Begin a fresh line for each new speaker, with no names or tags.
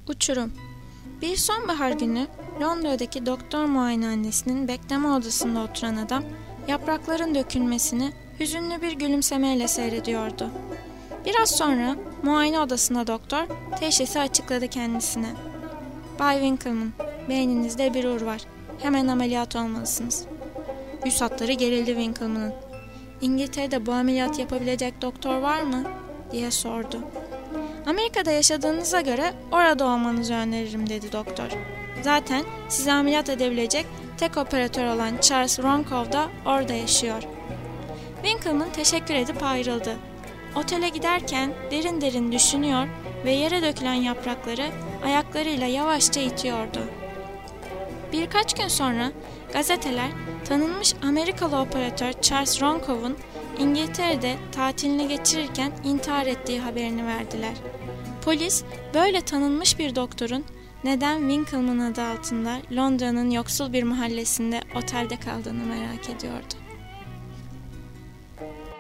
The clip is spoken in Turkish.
Uçurum. Bir sonbahar günü Londra'daki doktor muayenehanesinin bekleme odasında oturan adam yaprakların dökülmesini hüzünlü bir gülümsemeyle seyrediyordu. Biraz sonra muayene odasında doktor teşhisi açıkladı kendisine. "Bay Winkelmann, beyninizde bir ur var. Hemen ameliyat olmalısınız." Yüz hatları gerildi Winkelmann'ın. "İngiltere'de bu ameliyat yapabilecek doktor var mı?" diye sordu. "Amerika'da yaşadığınıza göre orada olmanızı öneririm," dedi doktor. "Zaten sizi ameliyat edebilecek tek operatör olan Charles Ronkov da orada yaşıyor." Winkelmann teşekkür edip ayrıldı. Otele giderken derin derin düşünüyor ve yere dökülen yaprakları ayaklarıyla yavaşça itiyordu. Birkaç gün sonra gazeteler tanınmış Amerikalı operatör Charles Ronkov'un İngiltere'de tatilini geçirirken intihar ettiği haberini verdiler. Polis böyle tanınmış bir doktorun neden Winkelmann adı altında Londra'nın yoksul bir mahallesinde otelde kaldığını merak ediyordu.